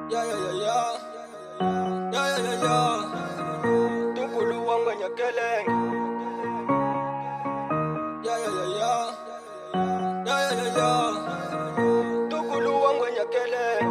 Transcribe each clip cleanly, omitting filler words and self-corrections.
Yeah, yeah, yeah, yeah. Yeah, yeah, yeah, yeah. Tunkulu wangu nyakeleng. Yeah, yeah, yeah, yeah. Yeah, yeah, yeah, yeah. Tunkulu wangu nyakeleng.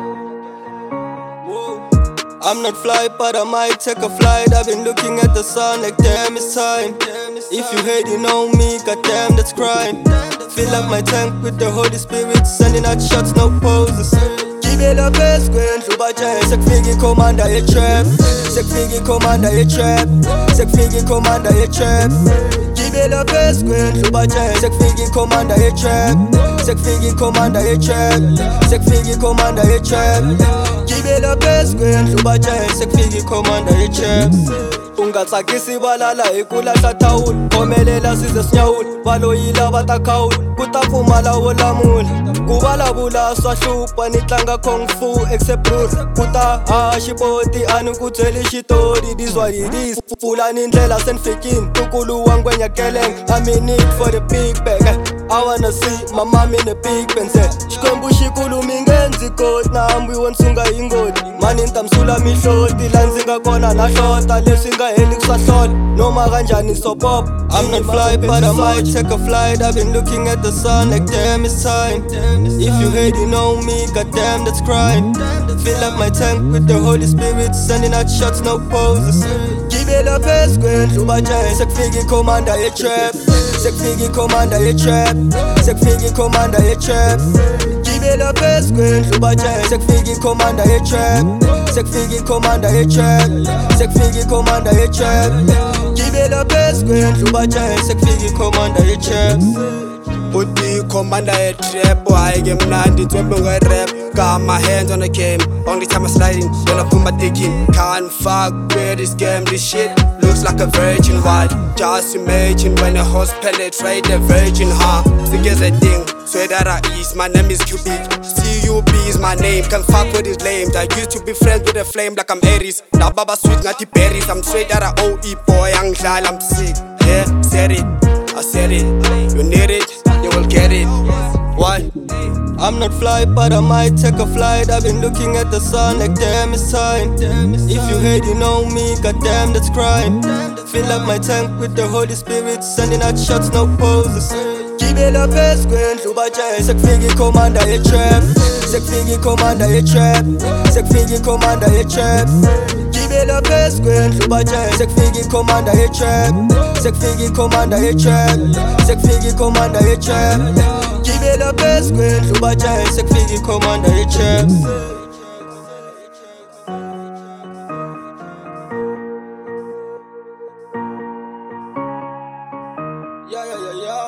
Whoa. I'm not fly, but I might take a flight. I've been looking at the sun like damn it's time. If you hating on me, goddamn that's crime. Fill up my tank with the Holy Spirit, sending out shots, no poses. Gibela best when Lubaja Sekfigi commander a trap. Sekfigi commander a trap. Sekfigi commander a trap. Gibela best when Lubaja Sekfigi commander a trap. Sekfigi commander a trap. Sekfigi commander a trap. Gibela best when Lubaja Sekfigi commander a trap. Ungatsakisi balala ikulahla thawul khomelela size sinyawul baloyila batakhawul kutafumala wolamula kubalabula swahlupha nitlanga kung fu except rules kuta xipoti a ni ku byeli xitori this what it is pfulani ndlela se ni fikini tukulu wangu enyakeleng I'm in need for the big bag I wanna see my mom in the big pencil xikwembu xi kulumi nge ndzi koti na hambi wo nsunga hi ngoti mani ni ta msula mihloti la ndzi nga kona na hlota leswi nga heli ku swa hlola noma kanjhani so pop I'm not fly but I might take a flight I've been looking at the sun like damn it's time If you hating on me goddamn that's crime Fill up my tank with the Holy Spirit sending out shots no poses Gibela best when Lubaja Sekfigi commander a trap Sekfigi commander a trap Sekfigi commander a trap Gibela best when Lubaja Sekfigi commander a trap Sekfigi commander a trap Sekfigi commander a trap Gibela best when Lubaja Sekfigi commander a trap Uti commander a trap, why game nandi twembe nge rap. Got my hands on the game, only time I'm sliding, when I put my dick in. Can't fuck with this game, this shit looks like a virgin wild. Just imagine when a horse penetrate the virgin heart. Think is a thing, swear that I is, my name is Cubic. CUB is my name, can't fuck with this lame. I used to be friends with a flame like I'm Aries. Now Baba sweet, not the berries. I'm straight out of OE boy, young child, I'm sick. Yeah, said it, I said it. You need it, you will get it. Why? I'm not fly, but I might take a flight. I've been looking at the sun like damn it's time. If you hating on me, goddamn that's crime. Fill up my tank with the Holy Spirit, sending out shots, no poses. Gibela best when Lubaja Sekfigi commander a trap. Sekfigi commander a trap. Sekfigi commander a trap. Gibela best when Lubaja Sekfigi commander a trap. Sekfigi commander a trap. Sekfigi commander a trap. Gibela best when Lubaja Sekfigi commander a trap. Yeah, yeah, yeah, yeah.